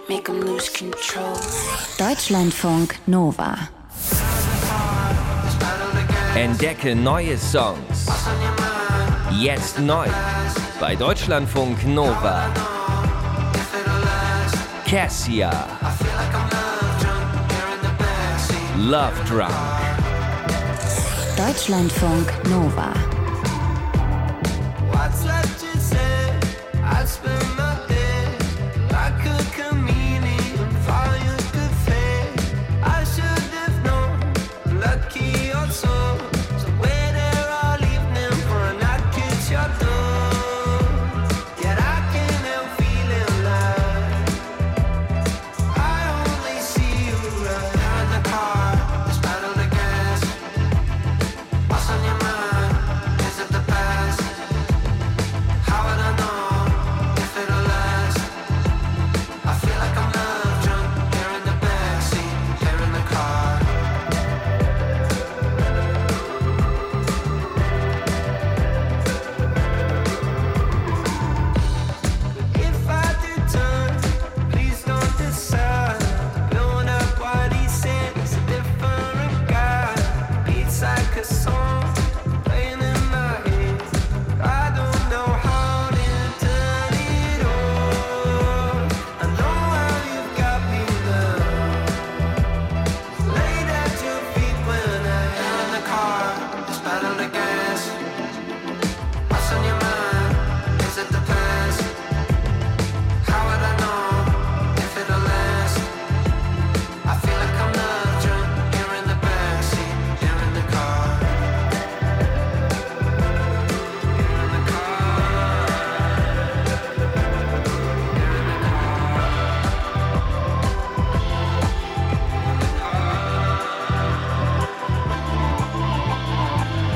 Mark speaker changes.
Speaker 1: make 'em lose control.
Speaker 2: Deutschlandfunk Nova.
Speaker 3: Entdecke neue Songs. Jetzt neu bei Deutschlandfunk Nova. Cassia. Love Drunk.
Speaker 2: Deutschlandfunk Nova.
Speaker 4: What's left to say? I'd spend